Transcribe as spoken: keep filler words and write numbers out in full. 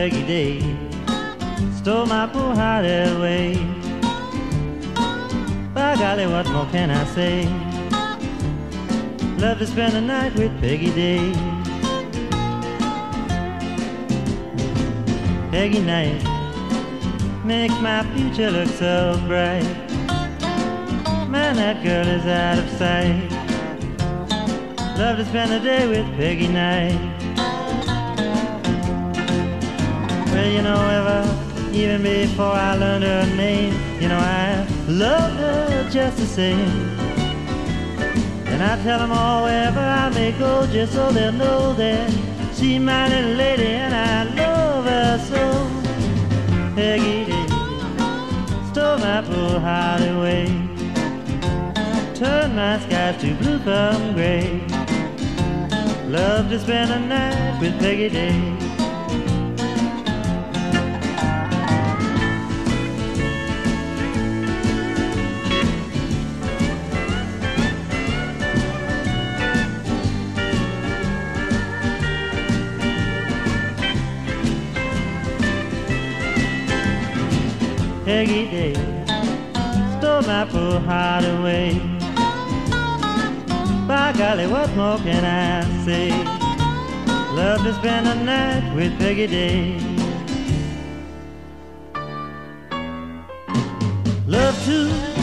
Peggy Day stole my poor heart away. By golly, what more can I say? Love to spend the night with Peggy Day. Peggy night makes my future look so bright. Man, that girl is out of sight. Love to spend the day with Peggy night. Well, you know, ever, even before I learned her name, you know, I loved her just the same. And I tell them all wherever I may go, just so they'll know that she's my little lady and I love her so. Peggy Day stole my poor heart away, turned my skies to blue from gray. Love to spend a night with Peggy Day. Peggy Day stole my poor heart away. By golly, what more can I say? Love to spend a night with Peggy Day. Love to